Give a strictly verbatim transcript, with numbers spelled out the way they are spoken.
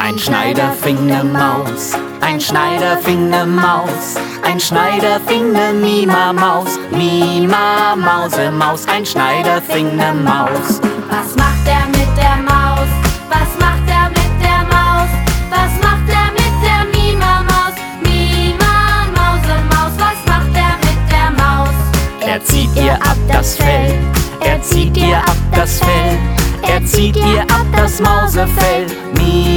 Ein Schneider fing ne Maus, ein Schneider fing ne Maus, ein Schneider fing ne Mima Maus, Mima Mause Maus, ein Schneider fing ne Maus. Was macht er mit der Maus? Was macht er mit der Maus? Was macht er mit der Mima Maus? Mima Mause Maus, was macht er mit der Maus? Er zieht ihr ab das Fell, er zieht ihr ab das Fell, er zieht ihr ab das Mausefell.